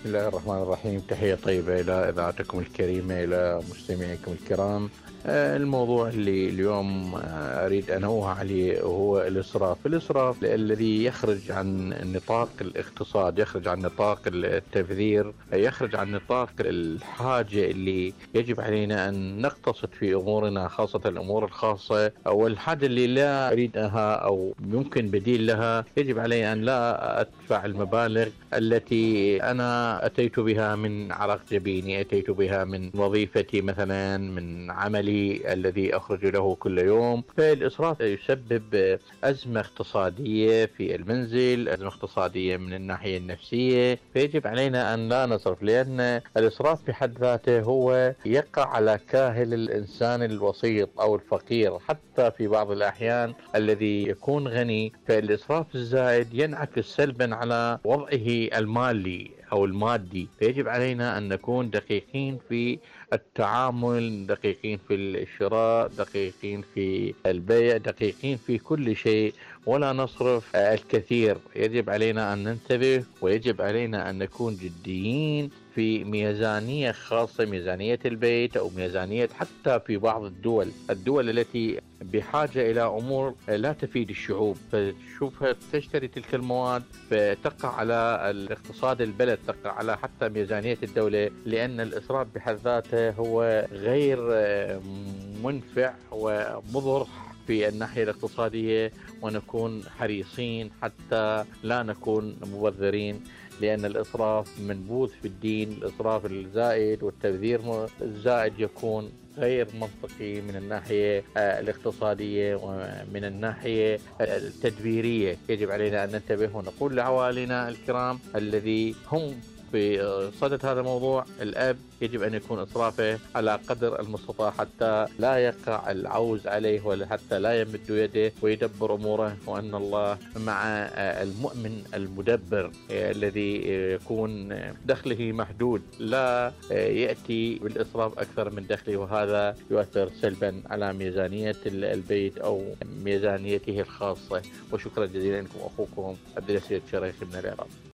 بسم الله الرحمن الرحيم. تحية طيبة إلى إذاعتكم الكريمة، إلى مستمعيكم الكرام. الموضوع اللي اليوم أريد أن أنوه عليه هو الإسراف الذي يخرج عن نطاق الاقتصاد، يخرج عن نطاق التبذير، يخرج عن نطاق الحاجة اللي يجب علينا أن نقتصد في أمورنا، خاصة الأمور الخاصة أو الحاجة اللي لا أريدها أو يمكن بديل لها. يجب علي أن لا أدفع المبالغ التي أنا أتيت بها من عرق جبيني، أتيت بها من وظيفتي مثلا، من عملي الذي أخرج له كل يوم. فالإسراف يسبب أزمة اقتصادية في المنزل، أزمة اقتصادية من الناحية النفسية. فيجب علينا أن لا نصرف، لأن الإسراف في حد ذاته هو يقع على كاهل الإنسان الوسيط أو الفقير، حتى في بعض الأحيان الذي يكون غني. فالإسراف الزائد ينعكس سلبا على وضعه المالي أو المادي. فيجب علينا أن نكون دقيقين في التعامل، دقيقين في الشراء، دقيقين في البيع، دقيقين في كل شيء، ولا نصرف الكثير. يجب علينا أن ننتبه، ويجب علينا أن نكون جديين في ميزانية خاصة، ميزانية البيت أو ميزانية حتى في بعض الدول التي بحاجة إلى أمور لا تفيد الشعوب، فتشوفها تشتري تلك المواد، فتقع على الاقتصاد البلد، تقع على حتى ميزانية الدولة، لأن الإسراف بحد ذاته هو غير منفع ومضر في الناحية الاقتصادية. ونكون حريصين حتى لا نكون مبذرين، لأن الإسراف منبوذ في الدين. الإسراف الزائد والتبذير الزائد يكون غير منطقي من الناحية الاقتصادية ومن الناحية التدبيرية. يجب علينا أن ننتبه ونقول لعوالينا الكرام الذي هم في صدد هذا الموضوع، الأب يجب أن يكون إسرافه على قدر المستطاع حتى لا يقع العوز عليه، ولا حتى لا يمد يده ويدبر أموره. وأن الله مع المؤمن المدبر الذي يكون دخله محدود، لا يأتي بالإسراف أكثر من دخله، وهذا يؤثر سلبا على ميزانية البيت أو ميزانيته الخاصة. وشكرا جزيلا لكم، أخوكم عبد الأسيد شريخ من العراق.